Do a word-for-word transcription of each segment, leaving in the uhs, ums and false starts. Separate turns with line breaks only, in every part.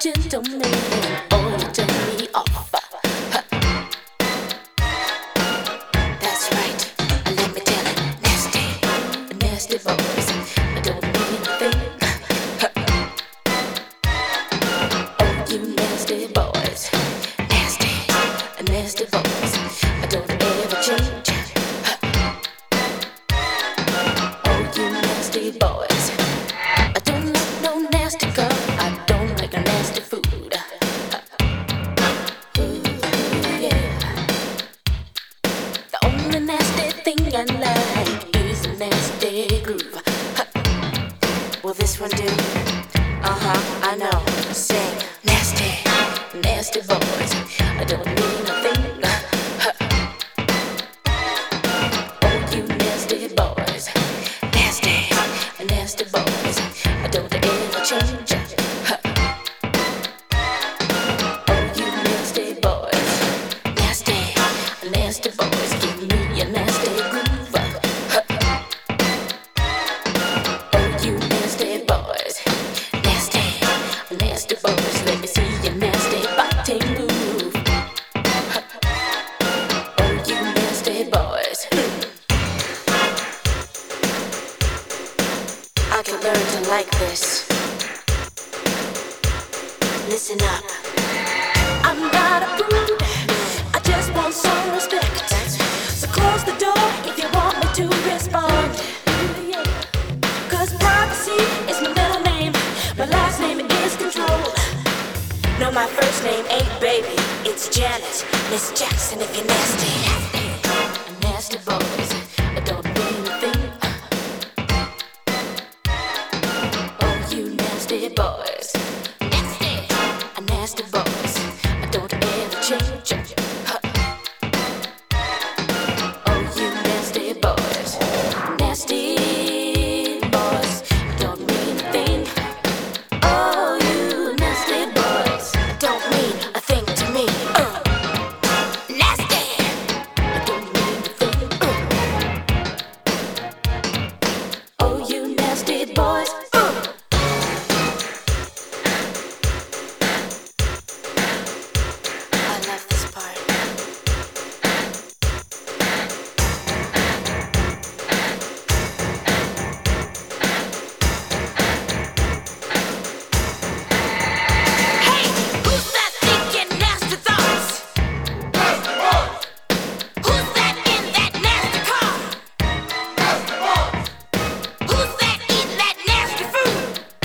gentleman, or you turn me off. That's right, let me tell it. Nasty, nasty boys, I don't mean a thing. Oh, you nasty boys, nasty, nasty boys, I don't ever change. Oh, you nasty boys, I don't like no nasty girl. I don't like a nasty food. Ooh, yeah. The only nasty thing I like is a nasty groove. Will this one do? Uh-huh, I know. Sing nasty, nasty boys, I don't mean a thing. Oh, you nasty boys, nasty, nasty boys, I don't ever change. Oh, you nasty boys, nasty, nasty boys, give me a nasty groove. Oh, you nasty boys, nasty, nasty boys, let me see your nasty body move. Oh, you nasty boys, I could learn to like this. Listen up. I'm not a prude, I just want some respect. So close the door if you want me to respond. Cause privacy is my middle name, my last name is control. No, my first name ain't baby, it's Janet, Miss Jackson if you're nasty. Nasty boys, I don't mean a thing. Oh, you nasty boys, nasty, nasty boys, I don't ever change. Oh, you nasty boys, nasty boys, I don't mean a thing. Oh, you nasty boys, I don't mean a thing to me. Uh, nasty, I don't mean a thing. Uh. Oh, you nasty boys. Uh. I love this part. Hey, who's that thinking nasty thoughts? Who's that in that nasty car? Who's that eating that nasty food?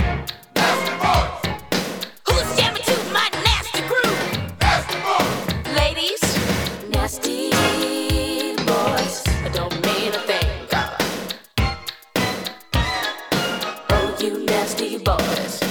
Who's jamming to my nasty groove? Ladies, nasty boys, I don't mean a thing. Oh, you nasty boys.